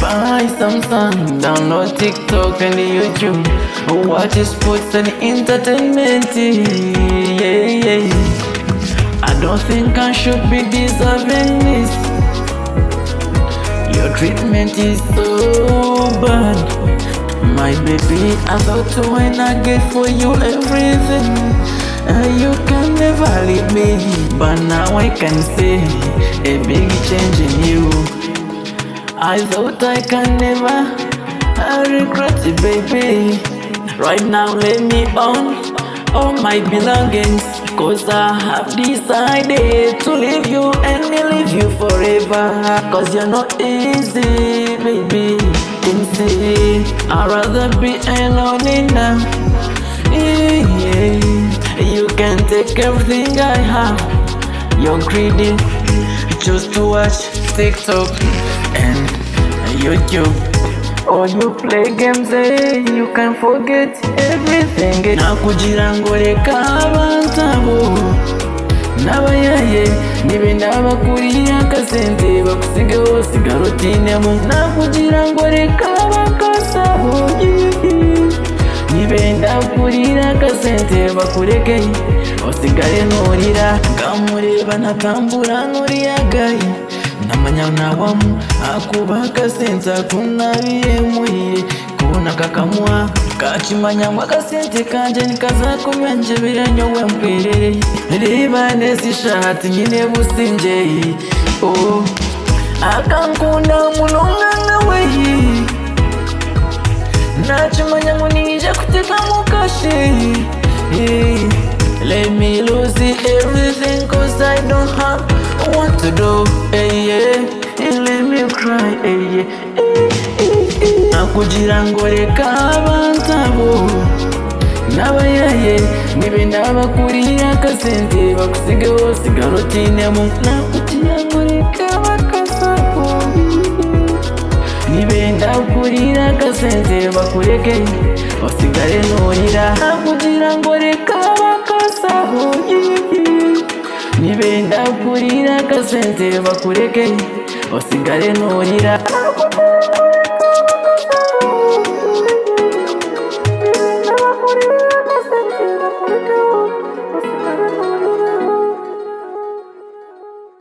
Buy Samsung, download TikTok and YouTube, watch sports and entertainment. Yeah. I don't think I should be deserving this. Your treatment is so bad, my baby. I thought when I get for you everything, you can never leave me. But now I can see a big change in you. I thought I can never regret it, baby. Right now let me own all my belongings, 'cause I have decided to leave you and leave you forever. 'Cause you're not easy, baby. Easy. I'd rather be alone now. Yeah. You can take everything I have. You're greedy. Choose to watch TikTok and YouTube, or you play games, you can forget everything. Nakugira ngo reka abantabo n'abayaye nibe n'abakuriye akasente bakusige hose garotinemo. Nakugira ngo reka abakasaho nibe ndakurira akasente bakureke osigare nurira. Ngamureba natambura nuriyagaye namanya nawamu akubaka senza kunabiye muhire kubona kakamwa kachimanya mwakasente kanje nikazakumya nje biranyowe mbwerere. Reba neza ishati nyine businje akankunda munonga nawe nachimanya ngo nije kuteka mukashe. Let me lose everything 'cause I don't have what to do. Let me cry. Nakugira ngo reka abantabo n'abayaye nibe n'abakuriye akasente bakusige hose garotinemo. Nakugira ngo reka abakasaho nibe ndakurira akasente bakureke osigare nurira. Nakugira ngo reka abakasaho nibe ndakurira akasente bakureke osigare nurira.